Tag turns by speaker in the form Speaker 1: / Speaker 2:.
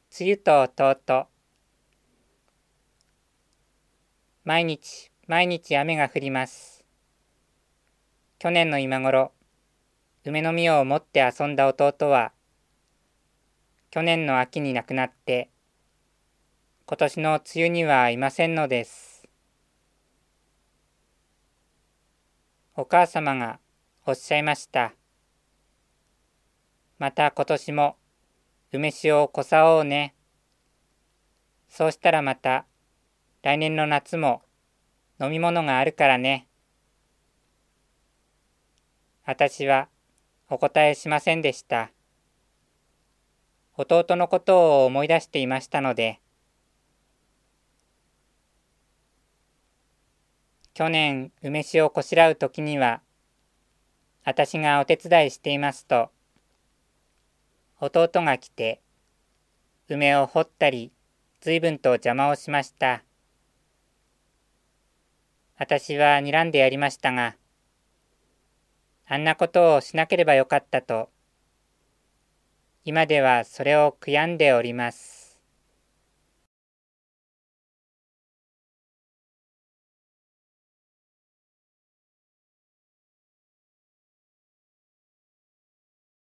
Speaker 1: 梅雨と弟。毎日雨が降ります。去年の今頃、梅の実を持って遊んだ弟は、去年の秋に亡くなって、今年の梅雨にはいませんのです。お母様がおっしゃいました。また今年も梅酒をこさおうね。そうしたらまた来年の夏も飲み物があるからね。私はお答えしませんでした。弟のことを思い出していましたので、去年梅酒をこしらうときには、私がお手伝いしていますと、弟が来て、梅を掘ったり、随分と邪魔をしました。私は睨んでやりましたが、あんなことをしなければよかったと、今ではそれを悔やんでおります。